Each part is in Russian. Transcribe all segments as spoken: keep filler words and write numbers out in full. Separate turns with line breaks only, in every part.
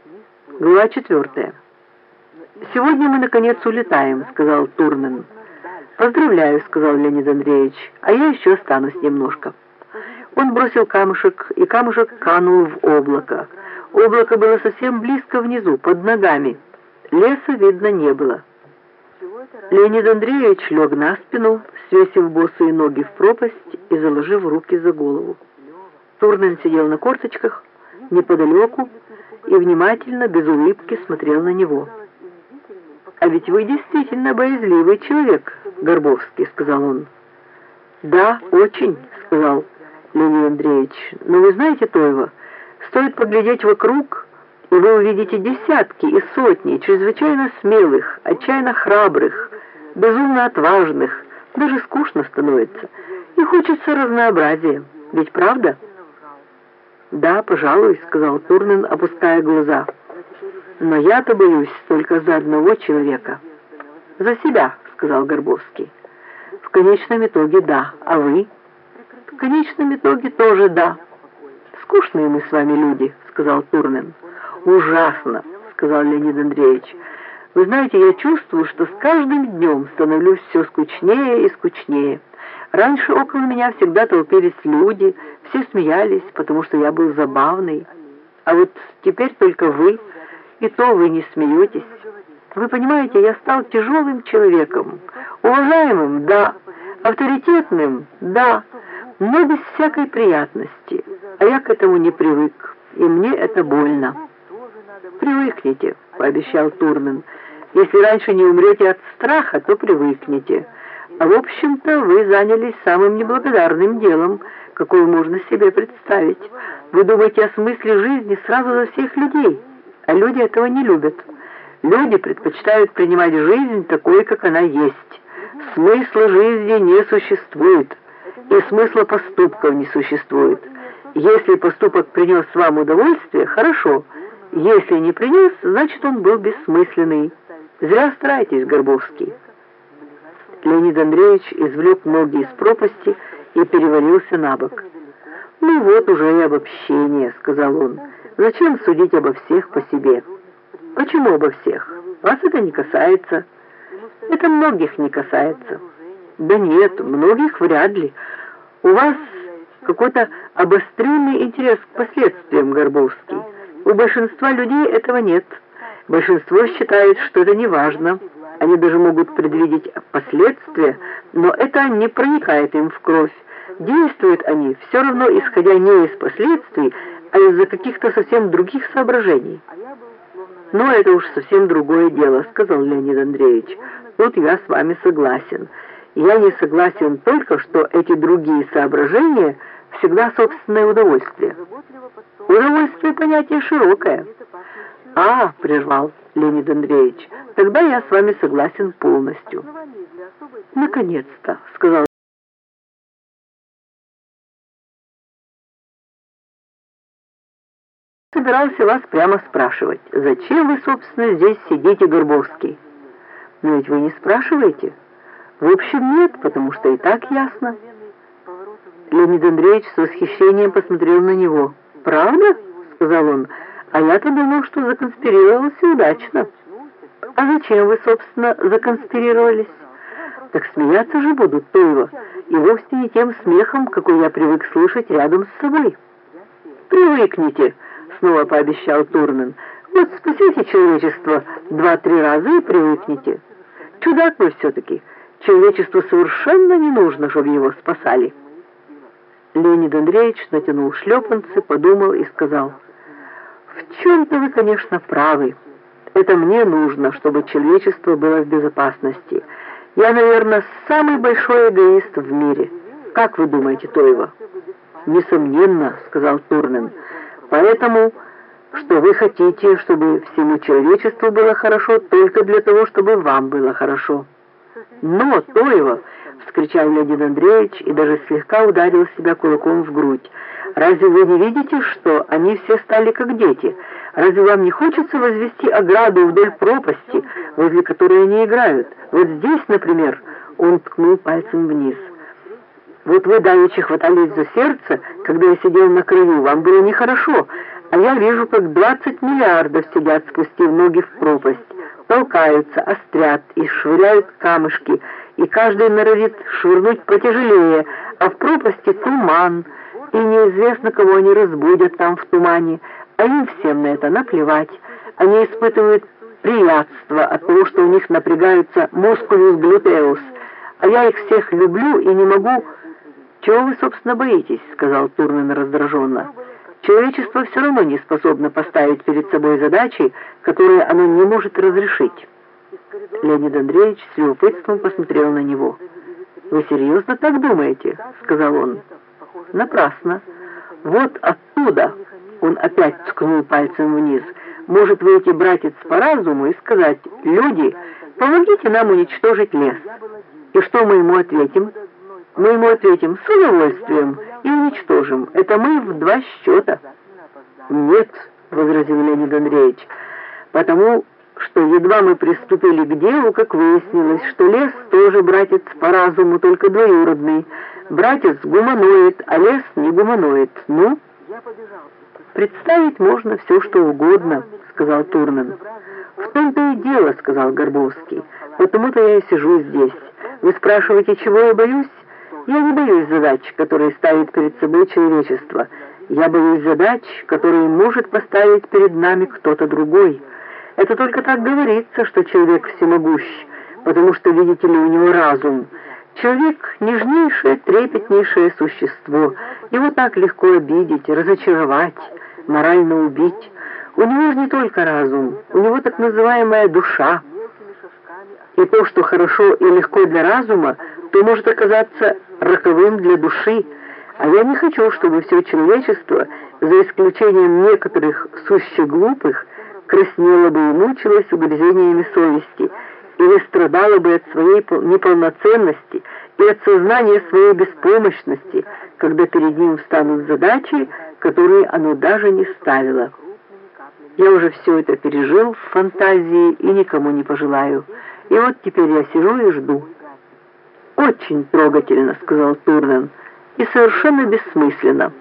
Глава четвертая. «Сегодня мы, наконец, улетаем», — сказал Турнен. «Поздравляю», — сказал Леонид Андреевич, — «а я еще останусь немножко». Он бросил камушек, и камушек канул в облако. Облако было совсем близко внизу, под ногами. Леса видно не было. Леонид Андреевич лег на спину, свесив босые ноги в пропасть и заложив руки за голову. Турнен сидел на корточках, неподалеку, и внимательно, без улыбки, смотрел на него. «А ведь вы действительно боязливый человек, Горбовский», — сказал он. «Да, очень», — сказал Леонид Андреевич. «Но вы знаете, Тойва, стоит поглядеть вокруг, и вы увидите десятки и сотни чрезвычайно смелых, отчаянно храбрых, безумно отважных, даже скучно становится, и хочется разнообразия. Ведь правда?» «Да, пожалуй», — сказал Турнен, опуская глаза. «Но я-то боюсь только за одного человека». «За себя», — сказал Горбовский. «В конечном итоге да. А вы?» «В конечном итоге тоже да». «Скучные мы с вами люди», — сказал Турнен. «Ужасно», — сказал Леонид Андреевич. «Вы знаете, я чувствую, что с каждым днем становлюсь все скучнее и скучнее. Раньше около меня всегда толпились люди, все смеялись, потому что я был забавный. А вот теперь только вы, и то вы не смеетесь. Вы понимаете, я стал тяжелым человеком, уважаемым, да, авторитетным, да, но без всякой приятности. А я к этому не привык, и мне это больно». «Привыкнете», — пообещал Турнен. «Если раньше не умрете от страха, то привыкнете. А в общем-то вы занялись самым неблагодарным делом, какое можно себе представить. Вы думаете о смысле жизни сразу за всех людей, а люди этого не любят. Люди предпочитают принимать жизнь такой, как она есть. Смысла жизни не существует, и смысла поступков не существует. Если поступок принес вам удовольствие, хорошо. Если не принес, значит, он был бессмысленный. Зря стараетесь, Горбовский». Леонид Андреевич извлек ноги из пропасти и перевалился на бок. «Ну вот уже и обобщение», — сказал он. «Зачем судить обо всех по себе?» «Почему обо всех? Вас это не касается». «Это многих не касается». «Да нет, многих вряд ли. У вас какой-то обостренный интерес к последствиям, Горбовский. У большинства людей этого нет. Большинство считает, что это не важно. Они даже могут предвидеть последствия, но это не проникает им в кровь. Действуют они все равно, исходя не из последствий, а из-за каких-то совсем других соображений». «Но это уж совсем другое дело», — сказал Леонид Андреевич. «Тут я с вами согласен. Я не согласен только, что эти другие соображения всегда собственное удовольствие». «Удовольствие — понятие широкое». «А, — прервал Леонид Андреевич, — тогда я с вами согласен полностью». «Наконец-то», — сказал собирался вас прямо спрашивать, зачем вы, собственно, здесь сидите, Горбовский? Но ведь вы не спрашиваете. В общем, нет, потому что и так ясно. Леонид Андреевич с восхищением посмотрел на него. «Правда?» — сказал он. «А я-то думал, что законспирировался удачно». «А зачем вы, собственно, законспирировались?» «Так смеяться же будут, Тойва, и вовсе не тем смехом, какой я привык слышать рядом с собой». «Привыкните», — снова пообещал Турнен. «Вот спасите человечество два-три раза и привыкните. Чудак вы все-таки. Человечеству совершенно не нужно, чтобы его спасали». Леонид Андреевич натянул шлепанцы, подумал и сказал: «В чем-то вы, конечно, правы. Это мне нужно, чтобы человечество было в безопасности. Я, наверное, самый большой эгоист в мире. Как вы думаете, Тойва?» «Несомненно», — сказал Турнен. «Поэтому, что вы хотите, чтобы всему человечеству было хорошо только для того, чтобы вам было хорошо». «Но, Тойва!» — вскричал Леонид Андреевич и даже слегка ударил себя кулаком в грудь. «Разве вы не видите, что они все стали как дети? Разве вам не хочется возвести ограду вдоль пропасти, возле которой они играют? Вот здесь, например...» — он ткнул пальцем вниз. «Вот вы давеча хватались за сердце, когда я сидел на краю, вам было нехорошо, А я вижу, как двадцать миллиардов сидят, спустив ноги в пропасть, толкаются, острят и швыряют камушки, и каждый норовит швырнуть потяжелее, а в пропасти туман, и неизвестно, кого они разбудят там в тумане, а им всем на это наплевать. Они испытывают приятство от того, что у них напрягаются мускулюс глютеус, а я их всех люблю и не могу... «Чего вы, собственно, боитесь?» — сказал Турнен раздраженно. «Человечество все равно не способно поставить перед собой задачи, которые оно не может разрешить». Леонид Андреевич с любопытством посмотрел на него. «Вы серьезно так думаете?» — сказал он. «Напрасно. Вот оттуда», — он опять ткнул пальцем вниз, «может выйти братец по разуму и сказать: люди, помогите нам уничтожить лес. И что мы ему ответим? Мы ему ответим: с удовольствием, и уничтожим. Это мы в два счета». «Нет», — возразил Леонид Андреевич, «потому что едва мы приступили к делу, как выяснилось, что лес тоже братец по разуму, только двоюродный. Братец гуманоид, а лес не гуманоид. Ну?» «Представить можно все, что угодно», — сказал Турнен. «В том-то и дело», — сказал Горбовский. «Потому-то я и сижу здесь. Вы спрашиваете, чего я боюсь? Я не боюсь задач, которые ставит перед собой человечество. Я боюсь задач, которые может поставить перед нами кто-то другой. Это только так говорится, что человек всемогущ, потому что, видите ли, у него разум. Человек — нежнейшее, трепетнейшее существо. Его так легко обидеть, разочаровать, морально убить. У него же не только разум, у него так называемая душа. И то, что хорошо и легко для разума, то может оказаться роковым для души. А я не хочу, чтобы все человечество, за исключением некоторых суще глупых, краснело бы и мучилось угрызениями совести, или страдало бы от своей неполноценности и от сознания своей беспомощности, когда перед ним встанут задачи, которые оно даже не ставило. Я уже все это пережил в фантазии и никому не пожелаю. И вот теперь я сижу и жду». «Очень трогательно», — сказал Турнен, — «и совершенно бессмысленно».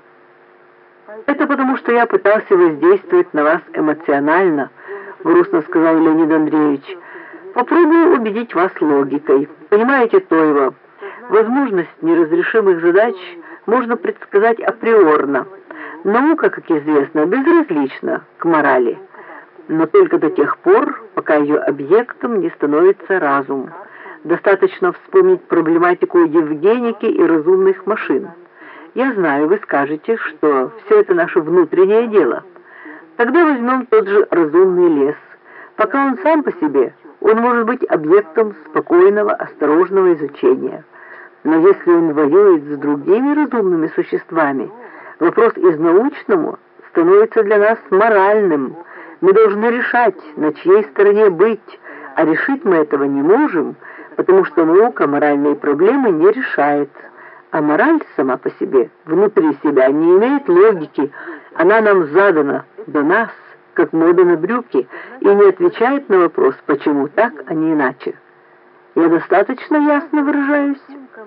«Это потому, что я пытался воздействовать на вас эмоционально», — грустно сказал Леонид Андреевич. «Попробую убедить вас логикой. Понимаете, Тойва, возможность неразрешимых задач можно предсказать априорно. Наука, как известно, безразлична к морали, но только до тех пор, пока ее объектом не становится разум. Достаточно вспомнить проблематику евгеники и разумных машин. Я знаю, вы скажете, что все это наше внутреннее дело. Тогда возьмем тот же разумный лес. Пока он сам по себе, он может быть объектом спокойного, осторожного изучения. Но если он воюет с другими разумными существами, вопрос из научному становится для нас моральным. Мы должны решать, на чьей стороне быть, а решить мы этого не можем, потому что наука моральные проблемы не решает. А мораль сама по себе, внутри себя, не имеет логики. Она нам задана до нас, как мода на брюки, и не отвечает на вопрос, почему так, а не иначе. Я достаточно ясно выражаюсь?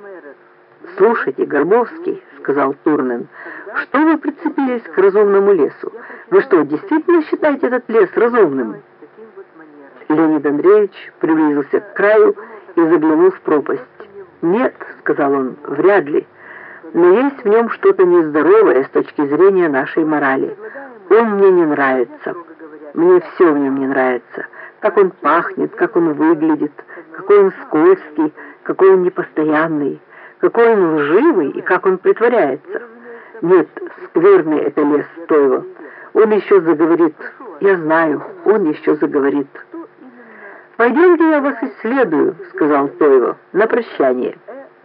«Слушайте, Горбовский», — сказал Турнен, — «что вы прицепились к разумному лесу? Вы что, действительно считаете этот лес разумным?» Леонид Андреевич приблизился к краю и заглянул в пропасть. «Нет», — сказал он, — «вряд ли. Но есть в нем что-то нездоровое с точки зрения нашей морали. Он мне не нравится. Мне все в нем не нравится. Как он пахнет, как он выглядит, какой он скользкий, какой он непостоянный, какой он лживый и как он притворяется. Нет, скверный это лес Тойва. Он еще заговорит. Я знаю, он еще заговорит». «Пойдемте, я вас исследую», — сказал Тойва, — «на прощание».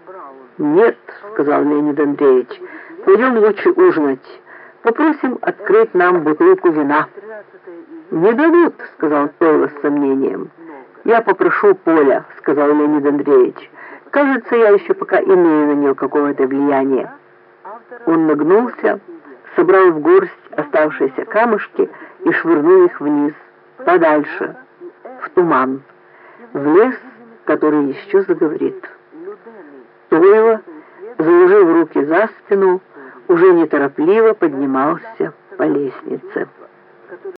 «Нет», — сказал Леонид Андреевич, — «пойдем лучше ужинать. Попросим открыть нам бутылку вина». «Не дадут», — сказал Тойва с сомнением. «Я попрошу Поля», — сказал Леонид Андреевич. «Кажется, я еще пока имею на нее какое-то влияние». Он нагнулся, собрал в горсть оставшиеся камушки и швырнул их вниз, подальше, в туман, в лес, который еще заговорит. Тойва, заложив руки за спину, уже неторопливо поднимался по лестнице.